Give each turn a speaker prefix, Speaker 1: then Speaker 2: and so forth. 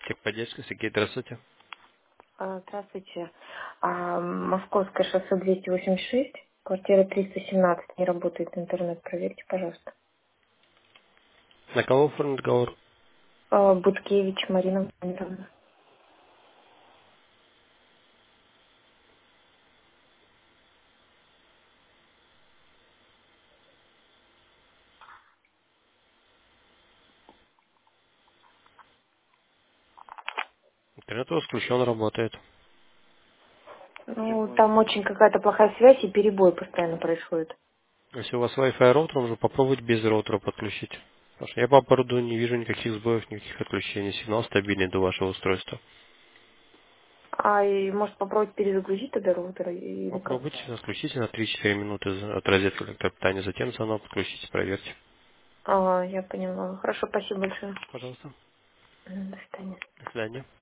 Speaker 1: Техподдержка, Сергей, здравствуйте.
Speaker 2: Здравствуйте. Московское шоссе 286, квартира 317, не работает интернет. Проверьте, пожалуйста.
Speaker 1: На кого оформлен договор?
Speaker 2: Буткевич Марина Владимировна.
Speaker 1: Интернет у вас включен, работает.
Speaker 2: Ну, там очень какая-то плохая связь и перебой постоянно происходит.
Speaker 1: Если у вас Wi-Fi роутер, нужно попробовать без роутера подключить. Потому что я по оборудованию не вижу никаких сбоев, никаких отключений. Сигнал стабильный до вашего устройства.
Speaker 2: И может попробовать перезагрузить тогда роутер или как?
Speaker 1: Попробуйте, отключите на 3-4 минуты от розетки электропитания, затем заново подключите, проверьте.
Speaker 2: Я поняла. Хорошо, спасибо большое.
Speaker 1: Пожалуйста.
Speaker 2: До свидания.
Speaker 1: До свидания.